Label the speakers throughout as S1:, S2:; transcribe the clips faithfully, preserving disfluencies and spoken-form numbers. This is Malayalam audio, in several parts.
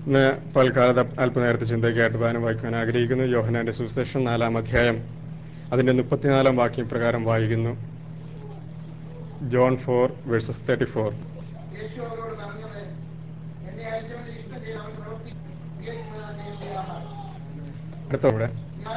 S1: ഇന്ന് പൽക്കാലത്ത് അല്പനേരത്തെ ചിന്തയ്ക്കായിട്ട് താനും വായിക്കുവാൻ ആഗ്രഹിക്കുന്നു. യോഹന്നാന്റെ സുവിശേഷം നാലാം അധ്യായം അതിൻ്റെ മുപ്പത്തിനാലാം വാക്യം പ്രകാരം വായിക്കുന്നു. John four verses thirty four. അടുത്തവിടെ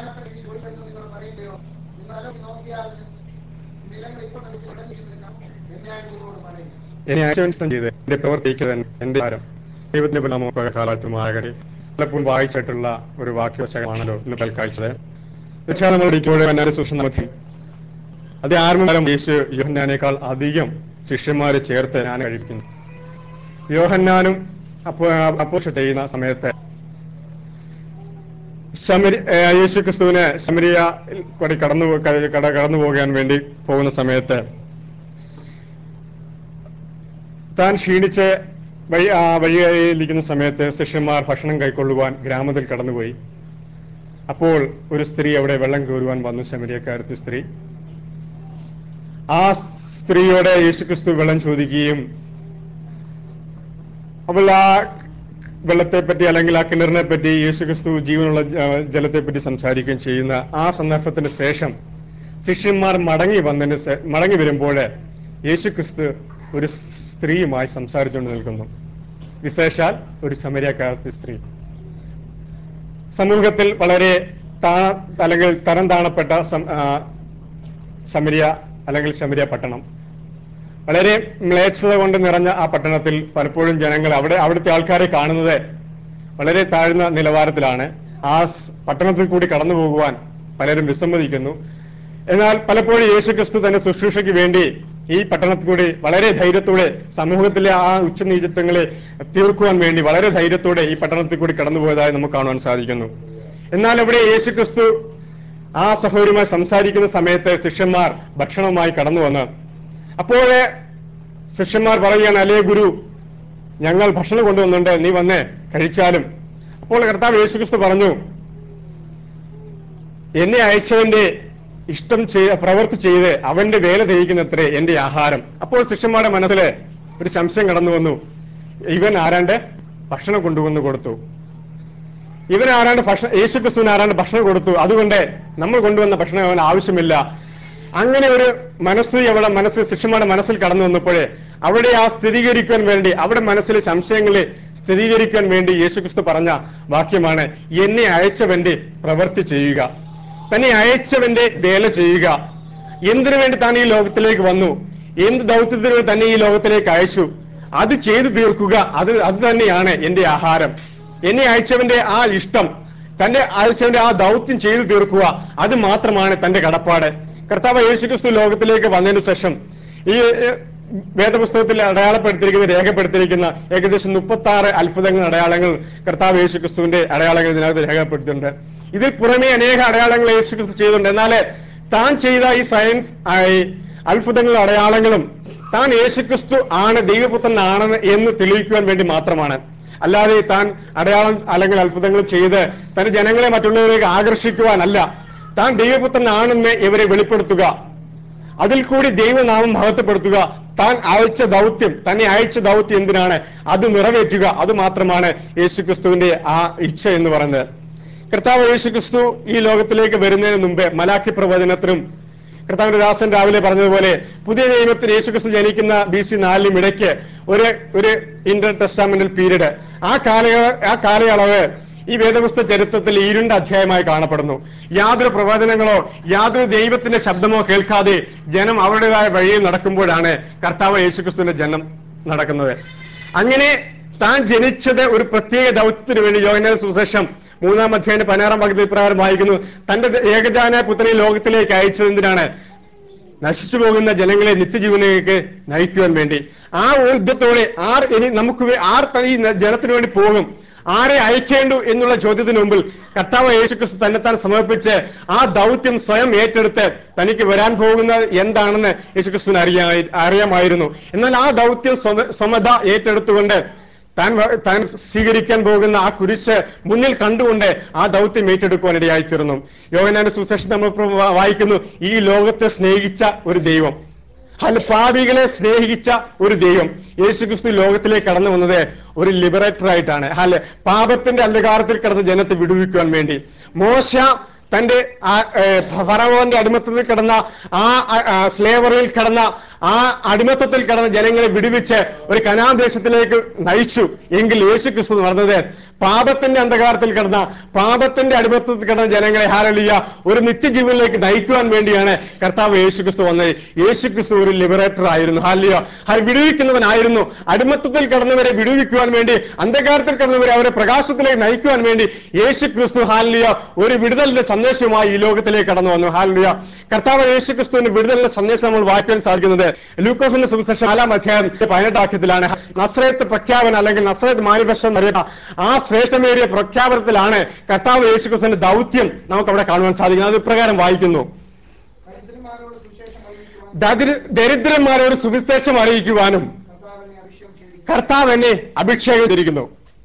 S1: എന്നെ അയച്ചവൻ ഇഷ്ടം ചെയ്ത് എന്റെ പ്രവർത്തിക്കുന്നത് എന്റെ ഭാരം ദൈവത്തിന്റെ നമുക്ക് കാലത്തുമാകട്ടെ. പലപ്പോഴും വായിച്ചിട്ടുള്ള ഒരു വാക്യവശമാണല്ലോ ഇന്ന് പൽക്കാഴ്ചത്. തീർച്ചയായും നമ്മൾ ഇരിക്കുമ്പോഴേ എന്നാലും സൂക്ഷ്മ മതി. അത് ആരംഭം യേശു യോഹന്നാനേക്കാൾ അധികം ശിഷ്യന്മാരെ ചേർത്ത് ഞാൻ കഴിപ്പിക്കുന്നു. യോഹന്നാനും അപ്പോ അപ്പോഷ ചെയ്യുന്ന സമയത്ത് ശമരി യേശു ക്രിസ്തുവിനെ ശമരിയ കൂടി കടന്നു കടന്നു പോകാൻ വേണ്ടി പോകുന്ന സമയത്ത് താൻ ക്ഷീണിച്ച് വഴി ആ വഴിയായിരിക്കുന്ന സമയത്ത് ശിഷ്യന്മാർ ഭക്ഷണം കൈക്കൊള്ളുവാൻ ഗ്രാമത്തിൽ കടന്നുപോയി. അപ്പോൾ ഒരു സ്ത്രീ അവിടെ വെള്ളം കോരുവാൻ വന്നു, ശമരിയക്കാരത്തി സ്ത്രീ. ആ സ്ത്രീയോട് യേശുക്രിസ്തു വെള്ളം ചോദിക്കുകയും അവൾ ആ വെള്ളത്തെപ്പറ്റി അല്ലെങ്കിൽ ആ കിണറിനെ പറ്റി യേശുക്രിസ്തു ജീവനുള്ള ജലത്തെപ്പറ്റി സംസാരിക്കുകയും ചെയ്യുന്ന ആ സന്ദർഭത്തിന് ശേഷം ശിഷ്യന്മാർ മടങ്ങി വന്നതിന് മടങ്ങി വരുമ്പോൾ യേശുക്രിസ്തു ഒരു സ്ത്രീയുമായി സംസാരിച്ചുകൊണ്ട് നിൽക്കുന്നു. വിശേഷാൽ ഒരു ശമരിയക്കാരത്തി സ്ത്രീ. സമൂഹത്തിൽ വളരെ താണ അല്ലെങ്കിൽ തരം താണപ്പെട്ട ശമരിയ അല്ലെങ്കിൽ ശമരിയ പട്ടണം, വളരെ മ്ലേച്ഛത കൊണ്ട് നിറഞ്ഞ ആ പട്ടണത്തിൽ പലപ്പോഴും ജനങ്ങൾ അവിടെ അവിടുത്തെ ആൾക്കാരെ കാണുന്നത് വളരെ താഴ്ന്ന നിലവാരത്തിലാണ്. ആ പട്ടണത്തിൽ കൂടി കടന്നു പോകുവാൻ പലരും വിസമ്മതിക്കുന്നു. എന്നാൽ പലപ്പോഴും യേശുക്രിസ്തു തന്നെ ശുശ്രൂഷയ്ക്ക് വേണ്ടി ഈ പട്ടണത്തിൽ കൂടി വളരെ ധൈര്യത്തോടെ സമൂഹത്തിലെ ആ ഉച്ചനീചത്വങ്ങളെ തീർക്കുവാൻ വേണ്ടി വളരെ ധൈര്യത്തോടെ ഈ പട്ടണത്തിൽ കൂടി കടന്നുപോയതായി നമുക്ക് കാണുവാൻ സാധിക്കുന്നു. എന്നാൽ ഇവിടെ യേശുക്രിസ്തു ആ സഹോദരിയുമായി സംസാരിക്കുന്ന സമയത്ത് ശിഷ്യന്മാർ ഭക്ഷണവുമായി കടന്നു വന്ന് അപ്പോൾ ശിഷ്യന്മാർ പറയുകയാണ്, അല്ലേ ഗുരു, ഞങ്ങൾ ഭക്ഷണം കൊണ്ടുവന്നുണ്ട്, നീ വന്ന് കഴിച്ചാലും. അപ്പോൾ കർത്താവ് യേശുക്രിസ്തു പറഞ്ഞു, എന്നെ അയച്ചവന്റെ ഇഷ്ടം ചെയ്ത് പ്രവൃത്തി ചെയ്ത് അവന്റെ വേല ചെയ്യിക്കുന്നത്രേ എന്റെ ആഹാരം. അപ്പോൾ ശിഷ്യന്മാരുടെ മനസ്സിൽ ഒരു സംശയം കടന്നു വന്നു. ഇവൻ ആരാണ്ട് ഭക്ഷണം കൊണ്ടുവന്ന് കൊടുത്തു, ഇവൻ ആരാണ്ട് ഭക്ഷണം യേശുക്രിസ്തുവിന് ആരാണ്ട് ഭക്ഷണം കൊടുത്തു, അതുകൊണ്ട് നമ്മൾ കൊണ്ടുവന്ന ഭക്ഷണം അവൻ ആവശ്യമില്ല. അങ്ങനെ ഒരു മനസ്ഥിതി അവിടെ മനസ്സിൽ ശിഷ്യന്മാരുടെ മനസ്സിൽ കടന്നു വന്നപ്പോഴേ അവിടെ ആ സ്ഥിരീകരിക്കാൻ വേണ്ടി അവിടെ മനസ്സിലെ സംശയങ്ങളെ സ്ഥിരീകരിക്കാൻ വേണ്ടി യേശുക്രിസ്തു പറഞ്ഞ വാക്യമാണ്, എന്നെ അയച്ചവന്റെ പ്രവൃത്തി ചെയ്യുക, തന്നെ അയച്ചവന്റെ വേല ചെയ്യുക. എന്തിനു വേണ്ടി താൻ ഈ ലോകത്തിലേക്ക് വന്നു, എന്ത് ദൗത്യത്തിന് വേണ്ടി തന്നെ ഈ ലോകത്തിലേക്ക് അയച്ചു, അത് ചെയ്തു തീർക്കുക. അത് അത് തന്നെയാണ് എന്റെ ആഹാരം. എന്നെ അയച്ചവന്റെ ആ ഇഷ്ടം, തന്റെ അയച്ചവന്റെ ആ ദൗത്യം ചെയ്തു തീർക്കുക, അത് മാത്രമാണ് തന്റെ കടപ്പാട്. കർത്താവ് യേശുക്രിസ്തു ലോകത്തിലേക്ക് വന്നതിനു ശേഷം ഈ വേദപുസ്തകത്തിൽ അടയാളപ്പെടുത്തിയിരിക്കുന്ന രേഖപ്പെടുത്തിയിരിക്കുന്ന ഏകദേശം മുപ്പത്തി ആറ് അത്ഭുതങ്ങൾ അടയാളങ്ങൾ കർത്താവ് യേശുക്രിസ്തുവിന്റെ അടയാളങ്ങൾ ഇതിനകത്ത് രേഖപ്പെടുത്തിയിട്ടുണ്ട്. ഇതിൽ പുറമെ അനേക അടയാളങ്ങൾ യേശുക്രിസ്തു ചെയ്തിട്ടുണ്ട്. എന്നാൽ താൻ ചെയ്ത ഈ സയൻസ് അത്ഭുതങ്ങളും അടയാളങ്ങളും താൻ യേശുക്രിസ്തു ആണ് ദൈവപുത്രനാണെന്ന് എന്ന് തെളിയിക്കുവാൻ വേണ്ടി മാത്രമാണ്. അല്ലാതെ താൻ അടയാളം അല്ലെങ്കിൽ അത്ഭുതങ്ങൾ ചെയ്ത് തന്റെ ജനങ്ങളെ മറ്റുള്ളവരിലേക്ക് ആകർഷിക്കുവാനല്ല. താൻ ദൈവപുത്രനാണെന്ന് ഇവരെ വെളിപ്പെടുത്തുക, അതിൽ കൂടി ദൈവനാമം മഹത്വപ്പെടുത്തുക. താൻ അയച്ച ദൗത്യം, തന്നെ അയച്ച ദൗത്യം എന്തിനാണ്, അത് നിറവേറ്റുക. അത് മാത്രമാണ് യേശുക്രിസ്തുവിന്റെ ആ ഇച്ഛ എന്ന് പറയുന്നത്. കർത്താവ് യേശുക്രിസ്തു ഈ ലോകത്തിലേക്ക് വരുന്നതിന് മുമ്പേ മലാഖി പ്രവചനത്തിനും കർത്താവിന്റെ ദാസൻ രാവിലെ പറഞ്ഞതുപോലെ പുതിയ നിയമത്തിൽ യേശുക്രിസ്തു ജനിക്കുന്ന ബി സി നാലിലും ഇടയ്ക്ക് ഒരു ഒരു ഇന്റർ ടെസ്റ്റാമെന്റൽ പീരീഡ്, ആ കാലയള ആ കാലയളവ് ഈ വേദപുസ്തക ചരിത്രത്തിൽ ഇരുണ്ട അധ്യായമായി കാണപ്പെടുന്നു. യാതൊരു പ്രവചനങ്ങളോ യാതൊരു ദൈവത്തിന്റെ ശബ്ദമോ കേൾക്കാതെ ജനം അവരുടേതായ വഴിയിൽ നടക്കുമ്പോഴാണ് കർത്താവ് യേശുക്രിസ്തുവിന്റെ ജനം നടക്കുന്നത്. അങ്ങനെ താൻ ജനിച്ചത് ഒരു പ്രത്യേക ദൗത്യത്തിന് വേണ്ടി. യോഹന്നാൻ സുവിശേഷം മൂന്നാം അധ്യായം പതിനാറാം വാക്യത്തിൽ പ്രകാരം വായിക്കുന്നു, തന്റെ ഏകജാന പുത്രനെ ലോകത്തിലേക്ക് അയച്ചത് എന്തിനാണ്, നശിച്ചു പോകുന്ന ജനങ്ങളെ നിത്യജീവനിലേക്ക് നയിക്കുവാൻ വേണ്ടി. ആ ഊർജ്ജത്തോടെ ആർ ഇനി നമുക്ക് ആർ ഈ ജനത്തിനു വേണ്ടി പോകും, ആരെ അയക്കേണ്ടു എന്നുള്ള ചോദ്യത്തിന് മുമ്പിൽ കർത്താവ് യേശുക്രിസ്തു തന്നെത്താൻ സമർപ്പിച്ച് ആ ദൗത്യം സ്വയം ഏറ്റെടുത്ത് തനിക്ക് വരാൻ പോകുന്നത് എന്താണെന്ന് യേശുക്രിസ്തുവിന് അറിയാ അറിയാമായിരുന്നു. എന്നാൽ ആ ദൗത്യം സ്വമത ഏറ്റെടുത്തുകൊണ്ട് താൻ താൻ സ്വീകരിക്കാൻ പോകുന്ന ആ കുരിശ് മുന്നിൽ കണ്ടുകൊണ്ട് ആ ദൗത്യം ഏറ്റെടുക്കുവാൻ ഇടയായിത്തീർന്നു. യോഹന്നാന്റെ സുവിശേഷം നമ്മൾ വായിക്കുന്നു, ഈ ലോകത്തെ സ്നേഹിച്ച ഒരു ദൈവം, അല്ല, പാപികളെ സ്നേഹിച്ച ഒരു ദൈവം യേശുക്രിസ്തു ലോകത്തിലേക്ക് കടന്നു വന്നത് ഒരു ലിബറേറ്റർ ആയിട്ടാണ്. അല്ല, പാപത്തിന്റെ അന്ധകാരത്തിൽ കിടന്ന് ജനത്തെ വിടുവിക്കുവാൻ വേണ്ടി. മോശ തന്റെ ഫറവോന്റെ അടിമത്തത്തിൽ കിടന്ന ആ സ്ലേവറിയിൽ കിടന്ന ആ അടിമത്തത്തിൽ കിടന്ന ജനങ്ങളെ വിടുവിച്ച് ഒരു കനാൻ ദേശത്തിലേക്ക് നയിച്ചു. എങ്കിൽ യേശുക്രിസ്തു നടന്നത് പാപത്തിന്റെ അന്ധകാരത്തിൽ കിടന്ന പാപത്തിന്റെ അടിമത്തത്തിൽ കിടന്ന ജനങ്ങളെ ഹല്ലേലൂയ ഒരു നിത്യജീവനിലേക്ക് നയിക്കുവാൻ വേണ്ടിയാണ് കർത്താവ് യേശുക്രിസ്തു വന്നത്. യേശുക്രിസ്തു ഒരു ലിബറേറ്റർ ആയിരുന്നു. ഹല്ലേലൂയ, വിടുവിക്കുന്നവനായിരുന്നു. അടിമത്തത്തിൽ കിടന്നവരെ വിടുവിക്കുവാൻ വേണ്ടി, അന്ധകാരത്തിൽ കിടന്നവരെ അവരെ പ്രകാശത്തിലേക്ക് നയിക്കുവാൻ വേണ്ടി യേശുക്രിസ്തു ഹല്ലേലൂയ ഒരു വിടുതലിന്റെ സന്ദേശവുമായി ഈ ലോകത്തിലേക്ക് കടന്നു വന്നു. ഹല്ലേലൂയ, കർത്താവ് യേശുക്രിസ്തുവിന്റെ വിടുതലിന്റെ സന്ദേശം നമ്മൾ വായിക്കാൻ സാധിക്കുന്നത് ലൂക്കോസിന്റെ സുവിശേഷം നാലാം അധ്യായം പതിനെട്ടാം വാക്യത്തിലാണ്. നസ്രയത്ത് പ്രഖ്യാപനം അല്ലെങ്കിൽ നസ്രയത്ത് മാനിഫെസ്റ്റോ പറയുന്ന ആ ശ്രേഷ്ഠമേറിയ പ്രഖ്യാപനത്തിലാണ് കർത്താവ് യേശുക്രിസ്തുവിന്റെ ദൗത്യം നമുക്ക് അവിടെ കാണുവാൻ സാധിക്കുന്നത്. അത് ഇപ്രകാരം വായിക്കുന്നു: ദരിദ്രന്മാരോട് സുവിശേഷം അറിയിക്കുവാനും കർത്താവ് എന്നെ അഭിഷേകം ചെയ്തിരിക്കുന്നു.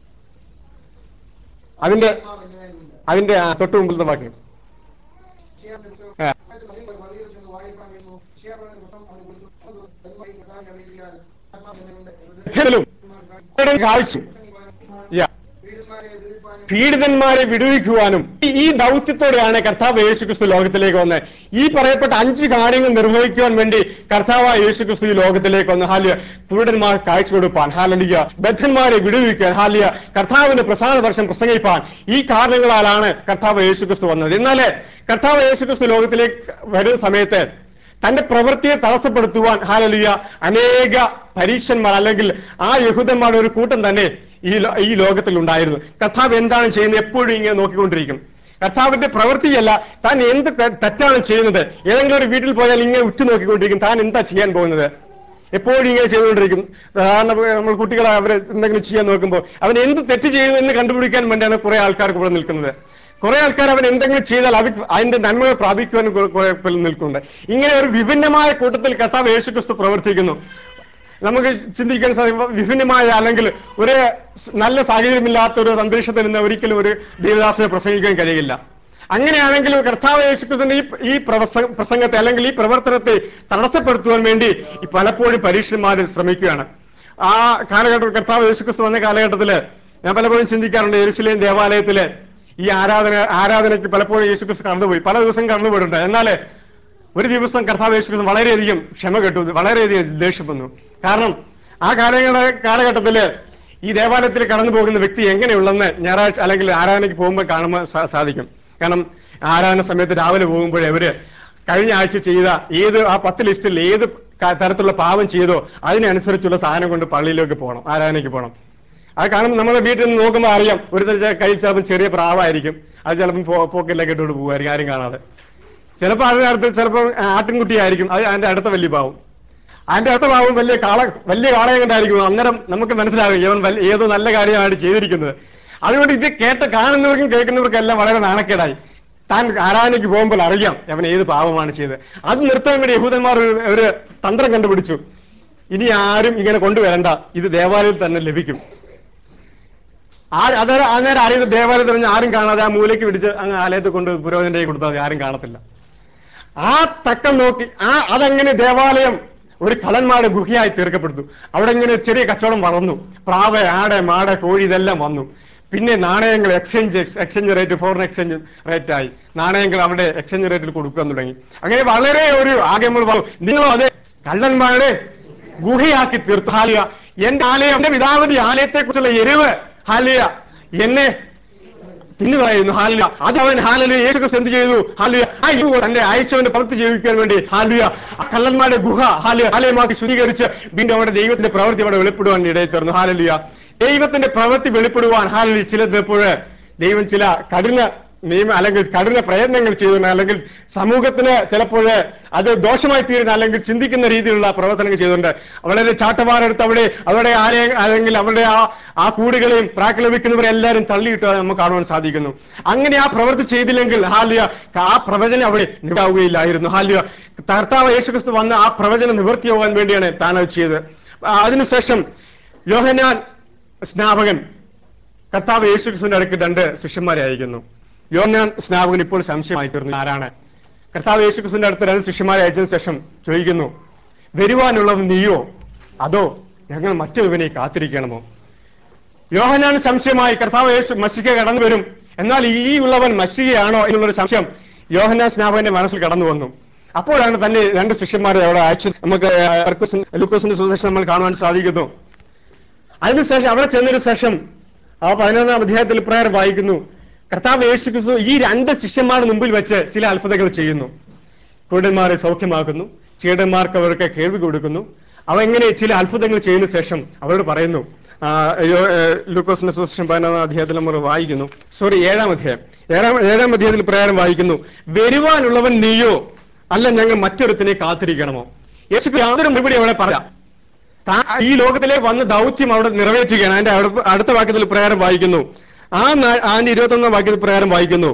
S1: അതിന്റെ അതിന്റെ തൊട്ടു മുമ്പിലത്തെ വാക്യം കാഴ്ച പീഡിതന്മാരെ വിടുവിക്കുവാനും ഈ ദൗത്യത്തോടെയാണ് കർത്താവ് യേശുക്രിസ്തു ലോകത്തിലേക്ക് വന്നത്. ഈ പറയപ്പെട്ട അഞ്ച് കാര്യങ്ങൾ നിർവഹിക്കുവാൻ വേണ്ടി കർത്താവായ യേശുക്രിസ്തു ഈ ലോകത്തിലേക്ക് വന്നു. ഹല്ലേലൂയ, പീഡിതന്മാർ കാഴ്ച കൊടുപ്പാൻ, ഹല്ലേലൂയ, ബദ്ധന്മാരെ വിടുവിക്കാൻ, ഹല്ലേലൂയ, കർത്താവിന്റെ പ്രസാദ വർഷം പ്രസംഗിപ്പാൻ, ഈ കാരണങ്ങളാലാണ് കർത്താവ് യേശുക്രിസ്തു വന്നത്. എന്നാല് കർത്താവ് യേശുക്രിസ്തു ലോകത്തിലേക്ക് വരുന്ന സമയത്ത് തന്റെ പ്രവൃത്തിയെ തടസ്സപ്പെടുത്തുവാൻ ഹല്ലേലൂയ അനേക പരീക്ഷന്മാർ അല്ലെങ്കിൽ ആ യഹൂദന്മാരുടെ ഒരു കൂട്ടം തന്നെ ഈ ഈ ലോകത്തിൽ ഉണ്ടായിരുന്നു. കർത്താവ് എന്താണ് ചെയ്യുന്നത് എപ്പോഴും ഇങ്ങനെ നോക്കിക്കൊണ്ടിരിക്കും. കർത്താവിന്റെ പ്രവൃത്തിയല്ല, താൻ എന്ത് തെറ്റാണ് ചെയ്യുന്നത്. ഏതെങ്കിലും ഒരു വീട്ടിൽ പോയാൽ ഇങ്ങനെ ഉറ്റുനോക്കിക്കൊണ്ടിരിക്കും, താൻ എന്താ ചെയ്യാൻ പോകുന്നത്. എപ്പോഴും ഇങ്ങനെ ചെയ്തുകൊണ്ടിരിക്കും. സാധാരണ നമ്മൾ കുട്ടികളെ അവരെ എന്തെങ്കിലും ചെയ്യാൻ നോക്കുമ്പോൾ അവൻ എന്ത് തെറ്റ് ചെയ്യുന്നു എന്ന് കണ്ടുപിടിക്കാൻ വേണ്ടിയാണ് കുറെ ആൾക്കാർക്ക് ഇവിടെ നിൽക്കുന്നത്. കുറെ ആൾക്കാർ അവൻ എന്തെങ്കിലും ചെയ്താൽ അത് അതിന്റെ നന്മകൾ പ്രാപിക്കുവാനും കുറെ നിൽക്കുന്നുണ്ട്. ഇങ്ങനെ ഒരു വിഭിന്നമായ കൂട്ടത്തിൽ കർത്താവ് യേശുക്രിസ്തു പ്രവർത്തിക്കുന്നു. നമുക്ക് ചിന്തിക്കാൻ സാധിക്കും, വിഭിന്നമായ അല്ലെങ്കിൽ ഒരു നല്ല സാഹചര്യമില്ലാത്ത ഒരു അന്തരീക്ഷത്തിൽ നിന്ന് ഒരിക്കലും ഒരു ദേവദാസനെ പ്രസംഗിക്കാൻ കഴിയില്ല. അങ്ങനെയാണെങ്കിൽ കർത്താവ് യേശുക്രിസ്തുവിന്റെ ഈ ഈ പ്രസംഗത്തെ അല്ലെങ്കിൽ ഈ പ്രവർത്തനത്തെ തടസ്സപ്പെടുത്തുവാൻ വേണ്ടി പലപ്പോഴും പരീക്ഷന്മാർ ശ്രമിക്കുകയാണ്. ആ കാലഘട്ടത്തിൽ കർത്താവ് യേശുക്രിസ്തു വന്ന കാലഘട്ടത്തില് ഞാൻ പലപ്പോഴും ചിന്തിക്കാറുണ്ട്, യെരുശലേം ദേവാലയത്തില് ഈ ആരാധന ആരാധനയ്ക്ക് പലപ്പോഴും യേശുക്രിസ്തു കടന്നുപോയി, പല ദിവസം കടന്നുപോയിട്ടുണ്ട്. എന്നാൽ ഒരു ദിവസം കർത്താവ് യേശുക്രിസ്തു വളരെയധികം ക്ഷമ കെട്ടു, വളരെയധികം ദേഷ്യം വന്നു. കാരണം ആ കാലഘട്ട കാലഘട്ടത്തില് ഈ ദേവാലയത്തിൽ കടന്നു പോകുന്ന വ്യക്തി എങ്ങനെയുള്ളെന്ന് ഞായറാഴ്ച അല്ലെങ്കിൽ ആരാധനയ്ക്ക് പോകുമ്പോൾ കാണുമ്പോൾ സാധിക്കും. കാരണം ആരാധന സമയത്ത് രാവിലെ പോകുമ്പോഴേ അവര് കഴിഞ്ഞ ആഴ്ച ചെയ്ത ഏത് ആ പത്ത് ലിസ്റ്റിൽ ഏത് തരത്തിലുള്ള പാപം ചെയ്തോ അതിനനുസരിച്ചുള്ള സാധനം കൊണ്ട് പള്ളിയിലേക്ക് പോകണം, ആരാധനയ്ക്ക് പോകണം. അത് കാണുമ്പോൾ നമ്മുടെ വീട്ടിൽ നിന്ന് നോക്കുമ്പോൾ അറിയാം, ഒരു കയ്യിൽ ചിലപ്പോൾ ചെറിയ പ്രാവായിരിക്കും, അത് ചിലപ്പോൾ പോക്കറ്റിലേക്ക് ഇട്ടുകൊണ്ട് പോകുമായിരിക്കും ആരും കാണാതെ. ചിലപ്പോൾ അതിനടുത്ത് ചിലപ്പോൾ ആട്ടിൻകുട്ടിയായിരിക്കും, അത് അതിന്റെ അടുത്ത വലിയ പാവം, അതിന്റെ അടുത്ത പാവം വലിയ കാള വലിയ കാളയം കൊണ്ടായിരിക്കും. അന്നേരം നമുക്ക് മനസ്സിലാകും ഇവൻ ഏതോ നല്ല കാര്യമാണ് ചെയ്തിരിക്കുന്നത്. അതുകൊണ്ട് ഇത് കേട്ട് കാണുന്നവർക്കും കേൾക്കുന്നവർക്കും എല്ലാം വളരെ നാണക്കേടായി. താൻ ആരാധനയ്ക്ക് പോകുമ്പോൾ അറിയാം അവൻ ഏത് പാവമാണ് ചെയ്തത്. അത് നിർത്താൻ വേണ്ടി യഹൂദന്മാർ ഒരു തന്ത്രം കണ്ടുപിടിച്ചു. ഇനി ആരും ഇങ്ങനെ കൊണ്ടുവരണ്ട, ഇത് ദേവാലയത്തിൽ തന്നെ ലഭിക്കും. ആ അത് അന്നേരം അറിയുന്ന ദേവാലയത്തിൽ പറഞ്ഞാൽ ആരും കാണാതെ ആ മൂലയ്ക്ക് പിടിച്ച് അങ്ങ് ആലയത്തിൽ കൊണ്ട് പുരോഹിതന്റെ കൈ കൊടുത്താൽ ആരും കാണത്തില്ല. ആ തക്കം നോക്കി ആ അതങ്ങനെ ദേവാലയം ഒരു കള്ളന്മാരുടെ ഗുഹയായി തീർക്കപ്പെടുത്തു. അവിടെ ഇങ്ങനെ ചെറിയ കച്ചവടം വളർന്നു. പ്രാവ്, ആട്, മാട്, കോഴി ഇതെല്ലാം വന്നു. പിന്നെ നാണയങ്ങൾ exchange exchange rate foreign exchange റേറ്റായി. നാണയങ്ങൾ അവിടെ എക്സ്ചേഞ്ച് റേറ്റിൽ കൊടുക്കാൻ തുടങ്ങി. അങ്ങനെ വളരെ ഒരു ആകെ നിങ്ങളോ അത് കള്ളന്മാരുടെ ഗുഹയാക്കി തീർത്തു. ഹാലിയ എന്റെ ആലയം, എന്റെ പിതാവിന്റെ ആലയത്തെ കുറിച്ചുള്ള എരിവ് ഹാലിയ എന്നെ തിന്നു പറയുന്നു. ഹാലിയ അത് അവൻ ഹാലിയ യേശുക്രിസ്തു എന്ത് ചെയ്തു? ഹാലിയ ആ യു തന്റെ അയച്ചവന്റെ പ്രവൃത്തി ജീവിക്കാൻ വേണ്ടി ഹാലിയ ആ കള്ളന്മാരുടെ ഗുഹ ഹാലിയ ആലയമാക്കി ശുദ്ധീകരിച്ച് വീണ്ടും അവിടെ ദൈവത്തിന്റെ പ്രവൃത്തി അവിടെ വെളിപ്പെടുവാൻ ഇടയിൽ തീർന്നു. ഹാലിയ ദൈവത്തിന്റെ പ്രവൃത്തി വെളിപ്പെടുവാൻ ഹാലിയ ചിലപ്പോൾ ദൈവം ചില കഠിന നിയമ അല്ലെങ്കിൽ കഠിന പ്രയത്നങ്ങൾ ചെയ്യുന്ന അല്ലെങ്കിൽ സമൂഹത്തിന് ചിലപ്പോൾ അത് ദോഷമായി തീരുന്ന അല്ലെങ്കിൽ ചിന്തിക്കുന്ന രീതിയിലുള്ള പ്രവർത്തനങ്ങൾ ചെയ്തുകൊണ്ട് വളരെ ചാട്ടവാറെടുത്ത് അവിടെ അവിടെ ആരെ അല്ലെങ്കിൽ അവരുടെ ആ ആ കൂടുകളെയും പ്രാക്ക് ലഭിക്കുന്നവരെ എല്ലാവരും തള്ളിയിട്ട് നമുക്ക് കാണുവാൻ സാധിക്കുന്നു. അങ്ങനെ ആ പ്രവൃത്തി ചെയ്തില്ലെങ്കിൽ ഹാലിയ ആ പ്രവചനം അവിടെ നിവർത്തിയാവുകയില്ലായിരുന്നു. ഹാലിയ കർത്താവ് യേശുക്രിസ്തു വന്ന് ആ പ്രവചനം നിവൃത്തിയാവാൻ വേണ്ടിയാണ് താൻ അത് ചെയ്തത്. അതിനുശേഷം യോഹന്നാൻ സ്നാപകൻ കർത്താവ് യേശുക്രിസ്തുവിന്റെ അടുക്ക് രണ്ട് ശിഷ്യന്മാരെ അയക്കുന്നു. യോഹന്നാൻ സ്നാപകൻ ഇപ്പോൾ സംശയമായി തീർന്നു, ആരാണ്? കർത്താവ് യേശുക്രിസ്തുവിന്റെ അടുത്ത് രണ്ട് ശിഷ്യന്മാരെ അയച്ചതിനു ശേഷം ചോദിക്കുന്നു, വരുവാനുള്ളത് നീയോ അതോ ഞങ്ങൾ മറ്റൊരുവനെ കാത്തിരിക്കണമോ? യോഹന്നാൻ സംശയമായി, കർത്താവ് യേശു മശിഹ കടന്നു വരും, എന്നാൽ ഈ ഉള്ളവൻ മശിഹയാണോ എന്നുള്ളൊരു സംശയം യോഹന്നാൻ സ്നാപകന്റെ മനസ്സിൽ കടന്നു വന്നു. അപ്പോഴാണ് തന്നെ രണ്ട് ശിഷ്യന്മാരെ അവിടെ അയച്ചു. നമുക്ക് ലൂക്കോസിന്റെ സുവിശേഷം നമ്മൾ കാണുവാൻ സാധിക്കുന്നു. അതിനുശേഷം അവിടെ ചെന്നൊരു ശേഷം ആ പതിനൊന്നാം അധ്യായത്തിൽ ഇപ്രകാരം വായിക്കുന്നു, കർത്താവ് യേശു ക്രിസ്തു ഈ രണ്ട് ശിഷ്യന്മാരുടെ മുമ്പിൽ വെച്ച് ചില അത്ഭുതങ്ങൾ ചെയ്യുന്നു. കുരുടന്മാരെ സൗഖ്യമാക്കുന്നു, ചീടന്മാർക്ക് അവർക്ക് കേൾവി കൊടുക്കുന്നു. അവ എങ്ങനെ ചില അത്ഭുതങ്ങൾ ചെയ്യുന്ന ശേഷം അവരോട് പറയുന്നു, ലൂക്കോസിന്റെ സുവിശേഷം പതിനൊന്നാം അധ്യായത്തിൽ നമ്മൾ വായിക്കുന്നു, സോറി ഏഴാം അധ്യായം ഏഴാം ഏഴാം അധ്യായത്തിൽ പ്രകാരം വായിക്കുന്നു, വരുവാനുള്ളവൻ നീയോ അല്ല ഞങ്ങൾ മറ്റൊരുത്തിനെ കാത്തിരിക്കണമോ? യേശു യാതൊരു മറുപടി അവിടെ പറയാം. ഈ ലോകത്തിലെ വന്ന ദൗത്യം അവിടെ നിറവേറ്റുകയാണ്. അതിന്റെ അടുത്ത വാക്യത്തിൽ പ്രകാരം വായിക്കുന്നു, ആ അതിന്റെ ഇരുപത്തി ഒന്നാം വാക്യത്തിൽ പ്രകാരം വായിക്കുന്നു,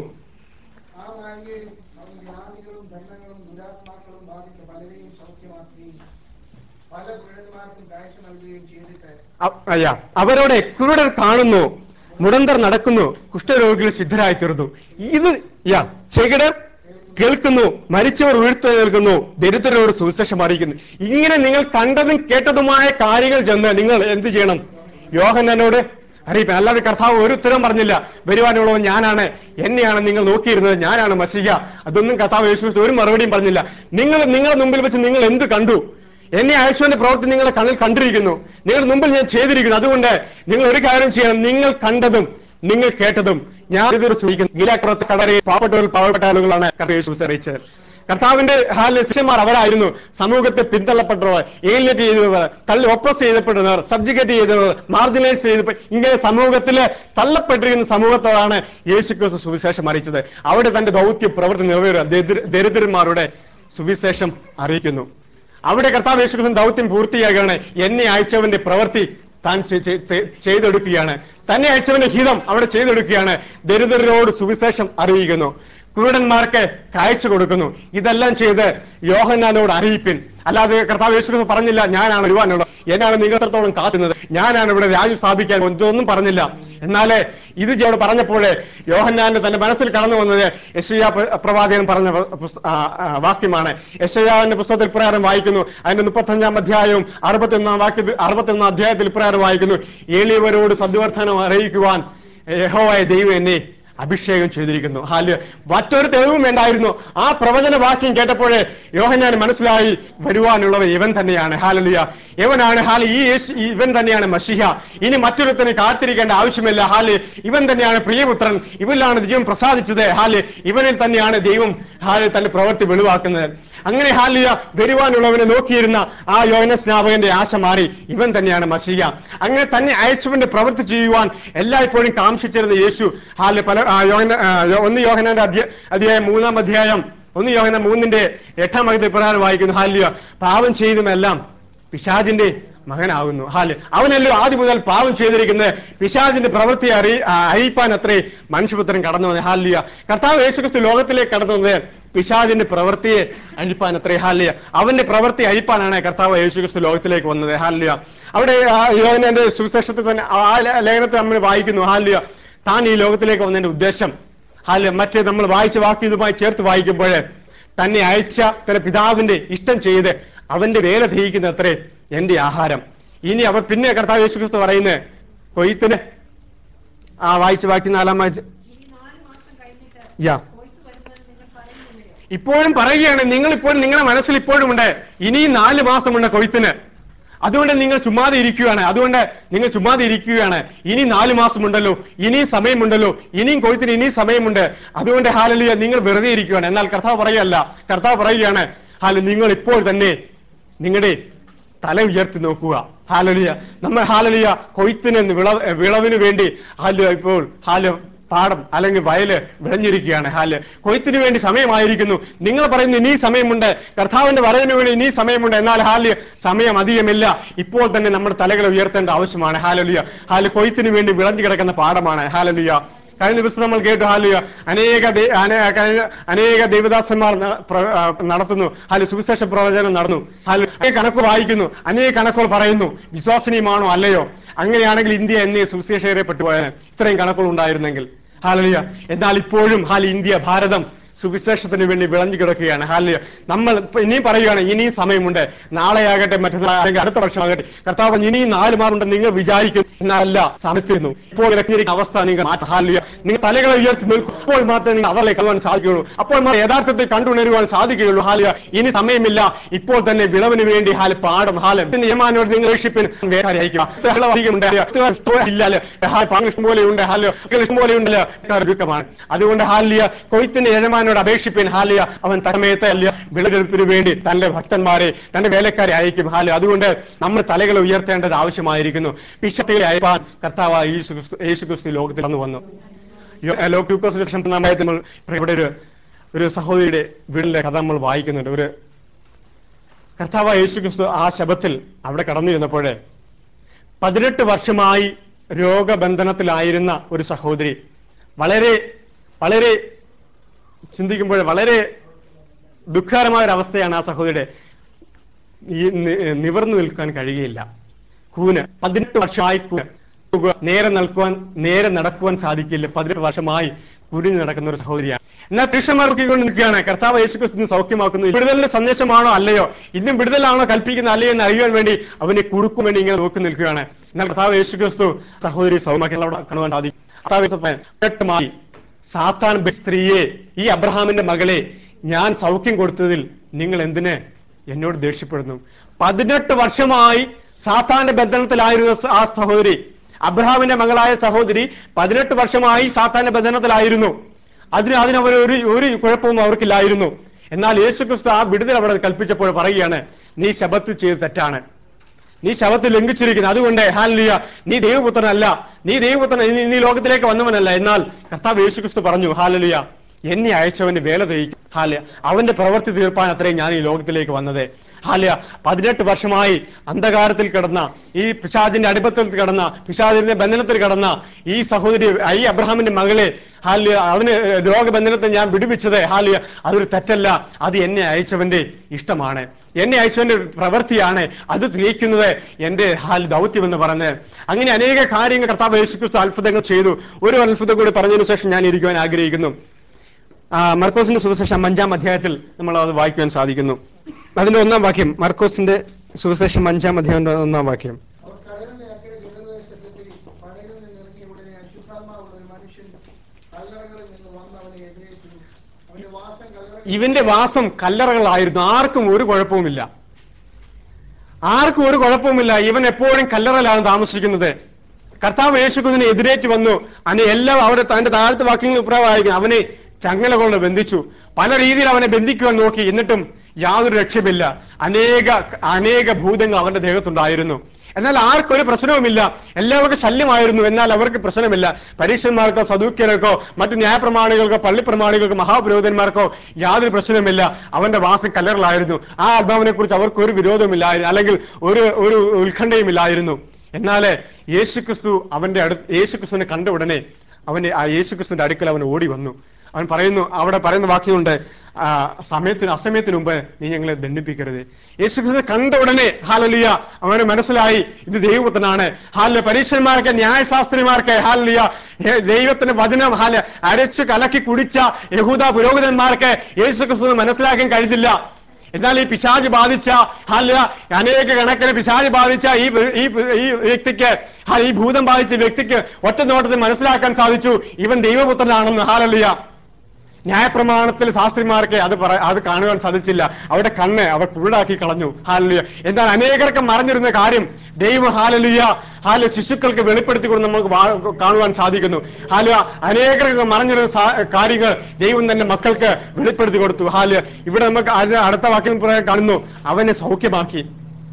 S1: അവരോട് കുരുടർ കാണുന്നു, മുടന്തർ നടക്കുന്നു, കുഷ്ഠരോഗികൾ സിദ്ധരായി തീർന്നു. ഇത് യാ ചെകിടർ കേൾക്കുന്നു, മരിച്ചവർ ഉയർത്തെഴുന്നേൽക്കുന്നു, ദരിദ്രരോട് സുവിശേഷം അറിയിക്കുന്നു. ഇങ്ങനെ നിങ്ങൾ കണ്ടതും കേട്ടതുമായ കാര്യങ്ങൾ ചെന്ന് നിങ്ങൾ എന്ത് ചെയ്യണം? യോഹന്നാനോട് അറിയിപ്പൻ. അല്ലാതെ കർത്താവ് ഒരു ഉത്തരം പറഞ്ഞില്ല, വരുവാനുള്ളവൻ ഞാനാണ്, എന്നെയാണ് നിങ്ങൾ നോക്കിയിരുന്നത്, ഞാനാണ് മശിഹ. അതൊന്നും കർത്താവ് യേശു ഒരു മറുപടിയും പറഞ്ഞില്ല. നിങ്ങൾ നിങ്ങളുടെ മുമ്പിൽ വെച്ച് നിങ്ങൾ എന്ത് കണ്ടു? എന്നെ അയച്ചവന്റെ പ്രവൃത്തി നിങ്ങളുടെ കണ്ണിൽ കണ്ടിരിക്കുന്നു, നിങ്ങളുടെ മുമ്പിൽ ഞാൻ ചെയ്തിരിക്കുന്നു. അതുകൊണ്ട് നിങ്ങൾ ഒരു കാര്യം ചെയ്യണം, നിങ്ങൾ കണ്ടതും നിങ്ങൾ കേട്ടതും ഞാൻ ചോദിക്കുന്നു. കടരെ പാവപ്പെട്ടവർ പാവപ്പെട്ട ആളുകളാണ് യേശു അറിയിച്ചത്. കർത്താവിന്റെ ഹാലിലെ ശിഷ്യന്മാർ അവരായിരുന്നു. സമൂഹത്തെ പിന്തള്ളപ്പെട്ടവർ, ഏലിനേറ്റ് ചെയ്തവർ, തള്ളി ഒപ്പസ് ചെയ്തപ്പെടുന്നവർ, സബ്ജുഗേറ്റ് ചെയ്തവർ, മാർജിനൈസ് ചെയ്ത ഇങ്ങനെ സമൂഹത്തില് തള്ളപ്പെട്ടിരിക്കുന്ന സമൂഹത്തോടാണ് യേശു ക്രിസ്തു സുവിശേഷം അറിയിച്ചത്. അവിടെ തന്റെ ദൗത്യ പ്രവൃത്തി നിറവേറുക, ദരിദ്രന്മാരുടെ സുവിശേഷം അറിയിക്കുന്നു. അവിടെ കർത്താവ് യേശു ക്രിസ്തു ദൗത്യം പൂർത്തിയാകുകയാണ്. എന്നെ അയച്ചവന്റെ പ്രവൃത്തി താൻ ചെയ്തെടുക്കുകയാണ്, തന്നെ അയച്ചവന്റെ ഹിതം അവിടെ ചെയ്തെടുക്കുകയാണ്. ദരിദ്രരോട് സുവിശേഷം അറിയിക്കുന്നു, കുരുടന്മാർക്ക് കാഴ്ച കൊടുക്കുന്നു. ഇതെല്ലാം ചെയ്ത് യോഹന്നാനോട് അറിയിപ്പിൻ. അല്ലാതെ കർത്താവ് യേശു ക്രിസ്തു പറഞ്ഞില്ല ഞാനാണ് വരുവാനുള്ളത്, എന്നാണ് നിങ്ങൾ എത്രത്തോളം കാത്തുന്നത്, ഞാനാണ് ഇവിടെ രാജ്യം സ്ഥാപിക്കാൻ, ഇതൊന്നും പറഞ്ഞില്ല. എന്നാലേ ഇത് അവിടെ പറഞ്ഞപ്പോഴേ യോഹന്നാന്റെ തന്റെ മനസ്സിൽ കടന്നു വന്നത് യെശയ്യാ പ്രവാചകൻ പറഞ്ഞ വാക്യമാണ്. യെശയ്യാവിന്റെ പുസ്തകത്തിൽ പ്രകാരം വായിക്കുന്നു, അതിന്റെ മുപ്പത്തഞ്ചാം അധ്യായവും അറുപത്തി ഒന്നാം വാക്യത്തിൽ അറുപത്തി ഒന്നാം അധ്യായത്തിൽ പ്രകാരം വായിക്കുന്നു, എളിയവരോട് സദ്വർത്തനം അറിയിക്കുവാൻ യഹോവയായ ദൈവം എന്നെ അഭിഷേകം ചെയ്തിരിക്കുന്നു. ഹാല് മറ്റൊരു തെളിവും വേണ്ടായിരുന്നു. ആ പ്രവചന വാക്യം കേട്ടപ്പോഴേ യോഹന്നാന് മനസ്സിലായി, വരുവാനുള്ളത് ഇവൻ തന്നെയാണ്. ഹാലലിയ, ഇവനാണ്. ഹാല് ഈ ഇവൻ തന്നെയാണ് മശിഹ. ഇനി മറ്റൊരുത്തനെ കാത്തിരിക്കേണ്ട ആവശ്യമില്ല. ഹാല് ഇവൻ തന്നെയാണ് പ്രിയപുത്രൻ, ഇവനിലാണ് ദൈവം പ്രസാദിച്ചത്. ഹാല് ഇവനിൽ തന്നെയാണ് ദൈവം ഹാല് തന്റെ പ്രവൃത്തി വെളിവാക്കുന്നത്. അങ്ങനെ ഹാലിയ വരുവാനുള്ളവനെ നോക്കിയിരുന്ന ആ യോഹന്നാൻ സ്നാപകന്റെ ആശ മാറി, ഇവൻ തന്നെയാണ് മശിഹ. അങ്ങനെ തന്നെ അയച്ചവന്റെ പ്രവൃത്തി ചെയ്യുവാൻ എല്ലായ്പ്പോഴും കാംക്ഷിച്ചിരുന്ന യേശു ഹാല് പല ഒന്ന് യോഹന്നാന്റെ അധ്യായം മൂന്നാം അധ്യായം ഒന്ന് യോഹന്നാൻ മൂന്നിന്റെ എട്ടാം വാക്യത്തിൽ പ്രകാരം വായിക്കുന്നു, ഹാലിയ പാവം ചെയ്തുമെല്ലാം പിശാചിന്റെ മകനാകുന്നു. ഹാല് അവനല്ലോ ആദ്യം മുതൽ പാവം ചെയ്തിരിക്കുന്നത്, പിശാചിന്റെ പ്രവൃത്തി അറി അഴിപ്പാൻ അത്രേ മനുഷ്യപുത്രൻ കടന്നു വന്നത്. ഹാലിയ കർത്താവ് യേശുക്രിസ്തു ലോകത്തിലേക്ക് കടന്നു വന്നത് പിശാചിന്റെ പ്രവൃത്തിയെ അഴിപ്പാൻ അത്രേ. ഹാലിയ അവന്റെ പ്രവൃത്തി അഴിപ്പാനാണ് കർത്താവ് യേശുക്രിസ്തു ലോകത്തിലേക്ക് വന്നത്. ഹാലിയ അവിടെ യോഹന്നാന്റെ സുവിശേഷത്തിൽ തന്നെ ആ ലേഖനത്തിൽ നമ്മൾ വായിക്കുന്നു, ഹാലിയ താൻ ഈ ലോകത്തിലേക്ക് വന്നതിന്റെ ഉദ്ദേശം ഹാലിയ മറ്റേ നമ്മൾ വായിച്ച വാക്ക് ഇതുമായി ചേർത്ത് വായിക്കുമ്പോൾ തന്നെ അയച്ച തന്റെ പിതാവിന്റെ ഇഷ്ടം ചെയ്ത് അവന്റെ വേല ചെയ്യിക്കുന്ന അത്രേ എന്റെ ആഹാരം. ഇനി അവർ പിന്നെ കർത്താവ് യേശുക്രിസ്തു പറയുന്നത് കൊയ്ത്തിന് ആ വായിച്ച വാക്യം നാലാം യാ ഇപ്പോഴും പറയുകയാണ്, നിങ്ങൾ ഇപ്പോഴും നിങ്ങളുടെ മനസ്സിൽ ഇപ്പോഴും ഉണ്ട് ഇനിയും നാല് മാസമുണ്ട് കൊയ്ത്തിന്. അതുകൊണ്ട് നിങ്ങൾ ചുമ്മാതെ ഇരിക്കുകയാണ്. അതുകൊണ്ട് നിങ്ങൾ ചുമ്മാതെ ഇരിക്കുകയാണ് ഇനി നാല് മാസമുണ്ടല്ലോ, ഇനിയും സമയമുണ്ടല്ലോ, ഇനിയും കൊയ്ത്തിന് ഇനിയും സമയമുണ്ട്. അതുകൊണ്ട് ഹാലലിയ നിങ്ങൾ വെറുതെ ഇരിക്കുകയാണ്. എന്നാൽ കർത്താവ് പറയുകയല്ല, കർത്താവ് പറയുകയാണ്, ഹാല നിങ്ങൾ ഇപ്പോൾ തന്നെ നിങ്ങളുടെ തല ഉയർത്തി നോക്കുക. ഹാലലിയ നമ്മൾ ഹാലലിയ കൊയ്ത്തിന് വിളവ് വിളവിന് വേണ്ടി ഹാല ഇപ്പോൾ ഹാല പാടം അല്ലെങ്കിൽ വയല് വിളഞ്ഞിരിക്കുകയാണ്. ഹാല് കൊയ്ത്തിന് വേണ്ടി സമയമായിരിക്കുന്നു. നിങ്ങൾ പറയുന്നു ഇനി സമയമുണ്ട്, കർത്താവിന്റെ വരവിന് വേണ്ടി ഇനി സമയമുണ്ട്. എന്നാൽ ഹാല് സമയം അധികമില്ല. ഇപ്പോൾ തന്നെ നമ്മുടെ തലകളെ ഉയർത്തേണ്ട ആവശ്യമാണ്. ഹാലലിയ ഹാല് കൊയ്ത്തിന് വേണ്ടി വിളഞ്ഞു കിടക്കുന്ന പാടമാണ്. ഹാലലിയ കഴിഞ്ഞ ദിവസം നമ്മൾ കേട്ടു, ഹാലിയ അനേക അനേക ദൈവദാസന്മാർ നടത്തുന്നു, ഹാല് സുവിശേഷ പ്രവചനം നടന്നു, ഹാല് അനേക കണക്ക് വായിക്കുന്നു, അനേക കണക്കുകൾ പറയുന്നു. വിശ്വാസനീയമാണോ അല്ലയോ? അങ്ങനെയാണെങ്കിൽ ഇന്ത്യ എന്നേ സുവിശേഷകരെ പെട്ടുപോയാൽ ഇത്രയും കണക്കുകൾ ഉണ്ടായിരുന്നെങ്കിൽ. ഹാലലിയ എന്നാൽ ഇപ്പോഴും ഹാല് ഇന്ത്യ ഭാരതം സുവിശേഷത്തിന് വേണ്ടി വിളഞ്ഞു കിടക്കുകയാണ്. ഹാലലുയ. നമ്മൾ ഇനിയും പറയുകയാണ്, ഇനിയും സമയമുണ്ട്, നാളെയാകട്ടെ മറ്റന്നാൾ അല്ലെങ്കിൽ അടുത്ത വർഷമാകട്ടെ, കർത്താവ് ഇനിയും നാല് മാറുണ്ടെന്ന് നിങ്ങൾ വിചാരിക്കും. എന്നല്ല, സമയത്തിരുന്നു ഇപ്പോൾ ഇറക്കിയിരിക്കുന്ന അവസ്ഥ നിങ്ങൾ മാറ്റം. ഹാലലുയ. നിങ്ങൾ തലകളെ ഉയർത്തി നിൽക്കും, അപ്പോൾ മാത്രമേ നിങ്ങൾ അവരെ കാണുവാൻ സാധിക്കുകയുള്ളൂ, അപ്പോൾ മാത്രമേ യഥാർത്ഥത്തിൽ കണ്ടുണരുവാൻ സാധിക്കുകയുള്ളൂ. ഹാലലുയ. ഇനി സമയമില്ല, ഇപ്പോൾ തന്നെ വിളവിന് വേണ്ടി ഹാല് പാടും. ഹാല് യജമാനോട് നിങ്ങൾ രക്ഷിപ്പിൻ വേറെയായിരിക്കും ഇഷ്ടം പോലെ ഉണ്ട്. ഹാലോ ഇഷ്ടം പോലെ ഉണ്ടല്ലോ, ദുഃഖമാണ്. അതുകൊണ്ട് ഹാലിയ കൊയ്ത്തിന്റെ യജമാനോട് അപേക്ഷിപ്പിൻ. ഹാലിയ അവൻ തമയത്തെ അല്ല വിളവെടുപ്പിന് വേണ്ടി തന്റെ ഭക്തന്മാരെ തന്റെ വേലക്കാരെ അയക്കും. ഹാലോ അതുകൊണ്ട് നമ്മൾ തലകൾ ഉയർത്തേണ്ടത് ആവശ്യമായിരിക്കുന്നു. പിശാചുക്കളെ അയപ്പാൻ കർത്താവായ യേശു ക്രിസ്തു യേശു ക്രിസ്തു ലോകത്തിൽ വന്നു വന്നു ഇവിടെ ഒരു ഒരു സഹോദരിയുടെ വീടിന്റെ കഥ നമ്മൾ വായിക്കുന്നുണ്ട്. ഒരു കർത്താവായ യേശു ക്രിസ്തു ആ ശബത്തിൽ അവിടെ കടന്നു ചെന്നപ്പോഴേ പതിനെട്ട് വർഷമായി രോഗബന്ധനത്തിലായിരുന്ന ഒരു സഹോദരി, വളരെ വളരെ ചിന്തിക്കുമ്പോൾ വളരെ ദുഃഖകരമായ ഒരു അവസ്ഥയാണ് ആ സഹോദരിയുടെ. ഈ നിവർന്നു നിൽക്കാൻ കഴിയുകയില്ല. കൂന് പതിനെട്ട് വർഷമായി നേരെ നിൽക്കുവാൻ നേരെ നടക്കുവാൻ സാധിക്കില്ല. പതിനെട്ട് വർഷമായി കുരിഞ്ഞു നടക്കുന്ന ഒരു സഹോദരിയാണ്. എന്നാൽ പുരുഷന്മാർ നോക്കിക്കൊണ്ട് നിൽക്കുകയാണ്. കർത്താവ് യേശു ക്രിസ്തു സൗഖ്യമാക്കുന്നു. വിടുതലിന്റെ സന്ദേശമാണോ അല്ലയോ, ഇന്നും വിടുതലാണോ കൽപ്പിക്കുന്ന അല്ലയോ എന്ന് അറിയാൻ വേണ്ടി അവനെ കുടുക്കും വേണ്ടി ഇങ്ങനെ നോക്കി നിൽക്കുകയാണ്. എന്നാൽ കർത്താവ് യേശു ക്രിസ്തു സഹോദരി സൗഖ്യമാക്കി കാണുവാൻ സാധിക്കും. സാത്താൻ സ്ത്രീയെ, ഈ അബ്രഹാമിന്റെ മകളെ ഞാൻ സൗഖ്യം കൊടുത്തതിൽ നിങ്ങൾ എന്തിന് എന്നോട് ദേഷ്യപ്പെടുന്നു? പതിനെട്ട് വർഷമായി സാത്താന്റെ ബന്ധനത്തിലായിരുന്ന ആ സഹോദരി, അബ്രഹാമിന്റെ മകളായ സഹോദരി പതിനെട്ട് വർഷമായി സാത്താന്റെ ബന്ധനത്തിലായിരുന്നു. അതിന് അതിനവർ ഒരു ഒരു കുഴപ്പവും അവർക്കില്ലായിരുന്നു. എന്നാൽ യേശു ക്രിസ്തു ആ വിടുതൽ അവിടെ കൽപ്പിച്ചപ്പോൾ പറയുകയാണ്, നീ ശബത്ത് ചെയ്ത് തെറ്റാണ്, നീ ശബത്ത് ലംഘിച്ചിരിക്കുന്നു. അതുകൊണ്ട് ഹല്ലേലൂയ, നീ ദൈവപുത്രനല്ല, നീ ദൈവപുത്രൻ, നീ ലോകത്തിലേക്ക് വന്നവനല്ല. എന്നാൽ കർത്താവ് യേശു ക്രിസ്തു പറഞ്ഞു, ഹല്ലേലൂയ, എന്നെ അയച്ചവന്റെ വേല തെളിയിക്കും. ഹാലയ അവന്റെ പ്രവൃത്തി തീർപ്പാൻ അത്രയും ഞാൻ ഈ ലോകത്തിലേക്ക് വന്നത്. ഹാലയ പതിനെട്ട് വർഷമായി അന്ധകാരത്തിൽ കിടന്ന, ഈ പിശാചിന്റെ അടിമത്തിൽ കിടന്ന, പിശാചിന്റെ ബന്ധനത്തിൽ കിടന്ന ഈ സഹോദരി, ഈ അബ്രഹാമിന്റെ മകളെ ഹാലിയ അവന് രോഗബന്ധനത്തെ ഞാൻ വിടുവിച്ചത് ഹാലിയ അതൊരു തെറ്റല്ല, അത് എന്നെ അയച്ചവന്റെ ഇഷ്ടമാണ്, എന്നെ അയച്ചവന്റെ പ്രവൃത്തിയാണ്, അത് തെളിയിക്കുന്നത് എന്റെ ഹാൽ ദൗത്യം എന്ന് പറഞ്ഞ് അങ്ങനെ അനേക കാര്യങ്ങൾ കർത്താവ് യേശു ക്രിസ്തു അത്ഭുതങ്ങൾ ചെയ്തു. ഒരു അത്ഭുതം കൂടി പറഞ്ഞതിനു ശേഷം ഞാൻ ഇരിക്കുവാൻ ആഗ്രഹിക്കുന്നു. മർക്കോസിന്റെ സുവിശേഷം അഞ്ചാം അധ്യായത്തിൽ നമ്മൾ അത് വായിക്കുവാൻ സാധിക്കുന്നു. അതിന്റെ ഒന്നാം വാക്യം, മർക്കോസിന്റെ സുവിശേഷം അഞ്ചാം അധ്യായത്തിന്റെ ഒന്നാം വാക്യം. ഇവന്റെ വാസം കല്ലറകളായിരുന്നു. ആർക്കും ഒരു കുഴപ്പവുമില്ല, ആർക്കും ഒരു കുഴപ്പവുമില്ല. ഇവൻ എപ്പോഴും കല്ലറയിലാണ് താമസിക്കുന്നത്. കർത്താവ് യേശുക്രിസ്തുവിനെ എതിരേറ്റ് വന്നു. അനെ എല്ലാം അവിടെ തന്റെ താഴത്തെ വാക്യങ്ങൾ ഇപ്രകാരം അവനെ ചങ്ങല കൊണ്ട് ബന്ധിച്ചു. പല രീതിയിൽ അവനെ ബന്ധിക്കുവാൻ നോക്കി, എന്നിട്ടും യാതൊരു രക്ഷമില്ല. അനേക അനേക ഭൂതങ്ങൾ അവന്റെ ദേഹത്തുണ്ടായിരുന്നു. എന്നാൽ ആർക്കൊരു പ്രശ്നവുമില്ല, എല്ലാവർക്കും ശല്യമായിരുന്നു. എന്നാൽ അവർക്ക് പ്രശ്നമില്ല. പരീക്ഷന്മാർക്കോ സദൂക്യർക്കോ മറ്റു ന്യായപ്രമാണികൾക്കോ പള്ളിപ്രമാണികൾക്കോ മഹാപുരോഹിതന്മാർക്കോ യാതൊരു പ്രശ്നവുമില്ല. അവന്റെ വാസം കല്ലറിലായിരുന്നു. ആ ആത്മാവിനെ കുറിച്ച് അവർക്കൊരു വിരോധമില്ലായിരുന്നു, അല്ലെങ്കിൽ ഒരു ഒരു ഉത്കണ്ഠയുമില്ലായിരുന്നു. എന്നാൽ യേശുക്രിസ്തു അവന്റെ അടുത്ത് യേശുക്രിസ്തുവിനെ കണ്ട ഉടനെ അവന്റെ ആ യേശുക്രിസ്തുവിന്റെ അടുക്കൽ അവൻ ഓടി വന്നു. അവൻ പറയുന്നു, അവിടെ പറയുന്ന വാക്യമുണ്ട്, സമയത്തിന് അസമയത്തിന് മുമ്പ് നീ ഞങ്ങളെ ദണ്ഡിപ്പിക്കരുത്. യേശുക്രിസ്തുവിനെ കണ്ട ഉടനെ ഹല്ലേലൂയ അവന് മനസ്സിലായി ഇത് ദൈവപുത്രനാണ്. ഹാല പരീക്ഷന്മാർക്ക് ന്യായശാസ്ത്രിമാർക്ക് ഹല്ലേലൂയ ദൈവത്തിന്റെ വചനം ഹാല അരച്ചു കലക്കി കുടിച്ച യഹൂദ പുരോഹിതന്മാർക്ക് യേശുക്രിസ്തുവിനെ മനസ്സിലാക്കാൻ കഴിഞ്ഞില്ല. എന്നാൽ ഈ പിശാച് ബാധിച്ച ഹല്ലേലൂയ അനേക കണക്കിന് പിശാച് ബാധിച്ച ഈ ഈ വ്യക്തിക്ക് ഈ ഭൂതം ബാധിച്ച വ്യക്തിക്ക് ഒറ്റ നോട്ടത്തിൽ മനസ്സിലാക്കാൻ സാധിച്ചു ഇവൻ ദൈവപുത്രനാണെന്ന്. ഹല്ലേലൂയ ന്യായപ്രമാണത്തിൽ ശാസ്ത്രിമാർക്ക് അത് പറ അത് കാണുവാൻ സാധിച്ചില്ല. അവരുടെ കണ്ണ് അവർ കുരുടാക്കി കളഞ്ഞു. ഹല്ലേലൂയ. എന്നാൽ അനേകർക്ക് മറഞ്ഞിരുന്ന കാര്യം ദൈവം ഹല്ലേലൂയ ഹാല ശിശുക്കൾക്ക് വെളിപ്പെടുത്തിക്കൊണ്ട് നമുക്ക് കാണുവാൻ സാധിക്കുന്നു. ഹാല അനേകർക്ക് മറഞ്ഞിരുന്ന കാര്യങ്ങൾ ദൈവം തന്നെ മക്കൾക്ക് വെളിപ്പെടുത്തി കൊടുത്തു. ഹാല ഇവിടെ നമുക്ക് അടുത്ത വാക്യം കാണുന്നു, അവനെ സൗഖ്യമാക്കി,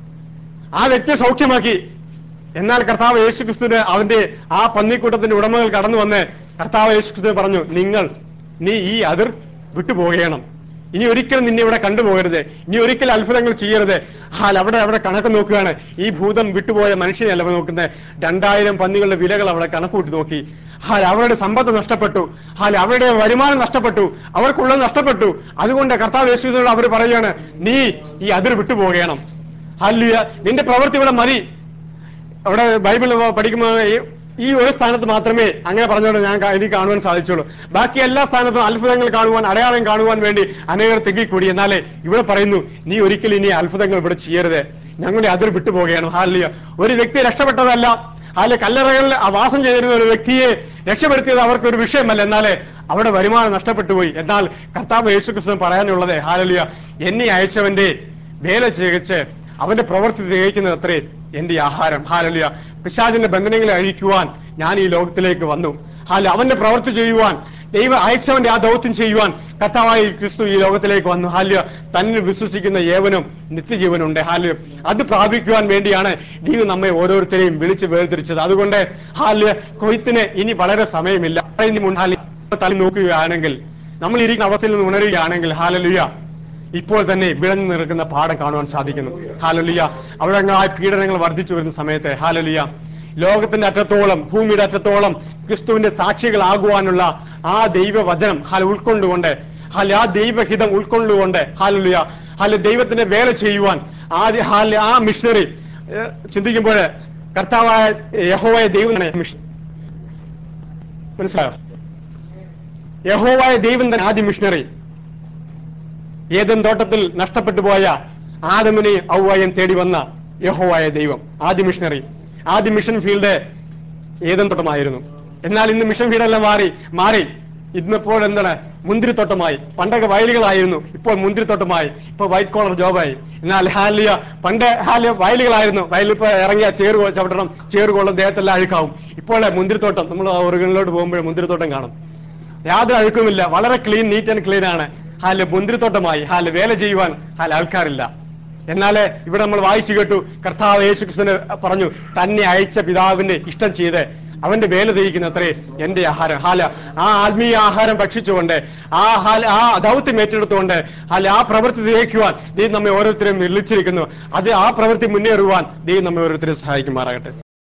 S1: ആ വ്യക്തിയെ സൗഖ്യമാക്കി. എന്നാൽ കർത്താവ് യേശുക്രിസ്തുവിന് അവന്റെ ആ പന്നിക്കൂട്ടത്തിന്റെ ഉടമകൾ കടന്നു വന്ന് കർത്താവ് യേശുക്രിസ്തു പറഞ്ഞു, നിങ്ങൾ നീ ഈ അതിർ വിട്ടുപോകണം, ഇനി ഒരിക്കലും നിന്നെ ഇവിടെ കണ്ടുപോകരുത്, ഇനി ഒരിക്കലും അത്ഭുതങ്ങൾ ചെയ്യരുത്. ഹാൽ അവിടെ അവിടെ കണക്ക് നോക്കുകയാണ്. ഈ ഭൂതം വിട്ടുപോയ മനുഷ്യനല്ല നോക്കുന്നത്, രണ്ടായിരം പന്നികളുടെ വിലകൾ അവിടെ കണക്കൂട്ടി നോക്കി. ഹാൽ അവരുടെ സമ്പത്ത് നഷ്ടപ്പെട്ടു, ഹാൽ അവരുടെ വരുമാനം നഷ്ടപ്പെട്ടു, അവർക്കുള്ളത് നഷ്ടപ്പെട്ടു. അതുകൊണ്ട് കർത്താവ് യേശുവിനോട് അവർ പറയുകയാണ്, നീ ഈ അതിർ വിട്ടുപോകണം. ഹല്ലേലൂയ, നിന്റെ പ്രവൃത്തി ഇവിടെ മതി. അവിടെ ബൈബിൾ പഠിക്കുമ്പോൾ ഈ ഒരു സ്ഥാനത്ത് മാത്രമേ അങ്ങനെ പറഞ്ഞുകൊണ്ട് ഞാൻ എനിക്ക് കാണുവാൻ സാധിച്ചുള്ളൂ. ബാക്കി എല്ലാ സ്ഥാനത്തും അത്ഭുതങ്ങൾ കാണുവാൻ, അടയാളം കാണുവാൻ വേണ്ടി അനേകർ തിങ്ങിക്കൂടി. എന്നാലേ ഇവിടെ പറയുന്നു, നീ ഒരിക്കലും ഇനി അത്ഭുതങ്ങൾ ഇവിടെ ചെയ്യരുത്, ഞങ്ങളുടെ അതിർ വിട്ടുപോവുകയാണ്. ഹാലലുയ. ഒരു വ്യക്തി രക്ഷപ്പെട്ടതല്ല, അതിലെ കല്ലറകളിൽ വാസം ചെയ്തിരുന്ന ഒരു വ്യക്തിയെ രക്ഷപ്പെടുത്തിയത് അവർക്ക് ഒരു വിഷയമല്ല. എന്നാലേ അവിടെ വരുമാനം നഷ്ടപ്പെട്ടു പോയി. എന്നാൽ കർത്താവ് യേശുക്രിസ്തു പറയാനുള്ളത്, ഹാലലുയ, എന്നെ അയച്ചവന്റെ വേല തികച്ച് അവന്റെ പ്രവൃത്തി തികയ്ക്കുന്നത് അത്രേ എന്റെ ആഹാരം. ഹാലലുയ. പിശാചിന്റെ ബന്ധനങ്ങളെ അഴിക്കുവാൻ ഞാൻ ഈ ലോകത്തിലേക്ക് വന്നു. ഹാല അവന്റെ പ്രവൃത്തി ചെയ്യുവാൻ, ദൈവം അയച്ചവന്റെ ആ ദൗത്യം ചെയ്യുവാൻ കർത്താവായ ക്രിസ്തു ഈ ലോകത്തിലേക്ക് വന്നു. ഹാല്യ. തന്നിൽ വിശ്വസിക്കുന്ന ഏവനും നിത്യജീവനുണ്ട്. ഹാല്യ. അത് പ്രാപിക്കുവാൻ വേണ്ടിയാണ് ദൈവം നമ്മെ ഓരോരുത്തരെയും വിളിച്ച് വേർതിരിച്ചത്. അതുകൊണ്ട് ഹാല്യ, കൊയ്ത്തിന് ഇനി വളരെ സമയമില്ല. തലി നോക്കുകയാണെങ്കിൽ, നമ്മൾ ഇരിക്കുന്ന അവസ്ഥയിൽ നിന്ന് ഉണരുകയാണെങ്കിൽ, ഹാലലുയ, ഇപ്പോൾ തന്നെ വിളഞ്ഞു നിൽക്കുന്ന പാഠം കാണുവാൻ സാധിക്കുന്നു. ഹാലലുയ. അവിടങ്ങളായ പീഡനങ്ങൾ വർദ്ധിച്ചു വരുന്ന സമയത്ത്, ഹാലലുയ, ലോകത്തിന്റെ അറ്റത്തോളം, ഭൂമിയുടെ അറ്റത്തോളം ക്രിസ്തുവിന്റെ സാക്ഷികളാകുവാനുള്ള ആ ദൈവവചനം ഹാല ഉൾക്കൊണ്ടുകൊണ്ട്, ഹാല ആ ദൈവഹിതം ഉൾക്കൊണ്ടുകൊണ്ട്, ഹാലലുയ, ഹാല ദൈവത്തിന്റെ വേല ചെയ്യുവാൻ ആദ്യ ഹാല ആ മിഷണറി ചിന്തിക്കുമ്പോൾ കർത്താവായ യഹോവയായ ദൈവം മിഷൻ മനസ്സിലായോ? യഹോവയായ ദൈവം തന്നെ ആദ്യ മിഷണറി. ഏദൻ തോട്ടത്തിൽ നഷ്ടപ്പെട്ടു പോയ ആദമിനെയും ഔവ്വയെയും തേടി വന്ന യഹോവയായ ദൈവം ആദ്യ മിഷണറി. ആദ്യ മിഷൻ ഫീൽഡ് ഏദൻ തോട്ടമായിരുന്നു. എന്നാൽ ഇന്ന് മിഷൻ ഫീൽഡെല്ലാം മാറി മാറി ഇന്നിപ്പോൾ എന്താണ്, മുന്തിരിത്തോട്ടമായി. പണ്ടൊക്കെ വയലുകളായിരുന്നു, ഇപ്പോൾ മുന്തിരിത്തോട്ടമായി. ഇപ്പൊ വൈറ്റ് കോളർ ജോബായി. എന്നാൽ ഹാലിയ പണ്ട് ഹാലിയ വയലുകളായിരുന്നു. വയലിൽ ഇപ്പൊ ഇറങ്ങിയ ചേറ് ചവിട്ടണം, ചേറുകൊള്ളും, ദേഹത്തെല്ലാം അഴുക്കാവും. ഇപ്പോൾ മുന്തിരിത്തോട്ടം, നമ്മൾ ഒറുകളിലോട്ട് പോകുമ്പോൾ മുന്തിരിത്തോട്ടം കാണും, യാതൊരു അഴുക്കുമില്ല, വളരെ ക്ലീൻ, നീറ്റ് ആൻഡ് ക്ലീൻ ആണ്. ഹാല് മുന്തിരിത്തോട്ടമായി. ഹാല് വേല ചെയ്യുവാൻ ഹാല് ആൾക്കാരില്ല. എന്നാല് ഇവിടെ നമ്മൾ വായിച്ചു കേട്ടു, കർത്താവ് യേശുക്രിസ്തുവിനെ പറഞ്ഞു, തന്നെ അയച്ച പിതാവിന്റെ ഇഷ്ടം ചെയ്ത് അവന്റെ വേല ചെയ്യിക്കുന്ന അത്രേ എന്റെ ആഹാരം. ഹാല ആ ആത്മീയ ആഹാരം ഭക്ഷിച്ചുകൊണ്ട്, ആ ഹാല ആ ദൗത്യം ഏറ്റെടുത്തുകൊണ്ട്, ഹാല ആ പ്രവൃത്തി തികയ്ക്കുവാൻ ദൈവം നമ്മെ ഓരോരുത്തരെയും വിളിച്ചിരിക്കുന്നു. അത് ആ പ്രവൃത്തി മുന്നേറുവാൻ ദൈവം നമ്മെ ഓരോരുത്തരെയും സഹായിക്കുമാറാകട്ടെ.